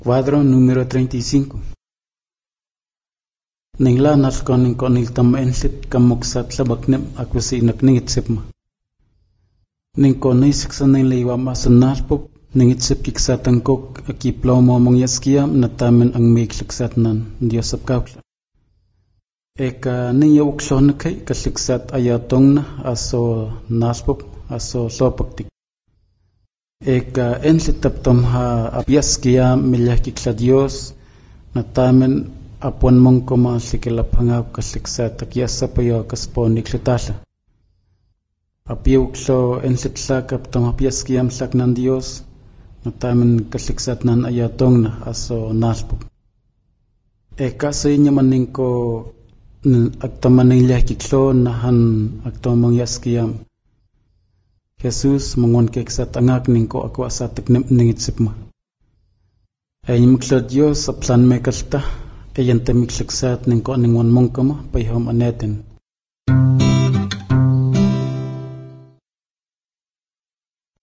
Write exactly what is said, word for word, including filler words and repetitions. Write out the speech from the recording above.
Cuadro número treinta y cinco. Ningla nalkon ning konil tam enlit kamuksat labaknem akusi nakningit sepma. Ning konil siksan ning leiwa masanalpop ningit sep kiksatan kok akiplomo mong yaskiam natamen ang mikliksat nan Dios apkaukla. Eka niya ukslon kay kasliksat ayatong na aso nalpop aso lopaktik. Eka enlit taptom ha apyaskiam milyakikla Dios natamen apuan mong kumasikilap hangap kasliksat akyasa payo kasponik litala. Apiuklo enlitla kaptong apyaskiam sak ng Dios natamen kasliksat nan ayatong na aso nalpop. Eka sa inyo maning ko agtaman ng lyakiklo nahan agtamang yaskiam. Jesus mangon keksat angak ning ko ako asatak ningit sipma. Ay miklo Dios sa plan may kalta. Ayan tamik liksat ning ko ning wan mong kama payhom anetin.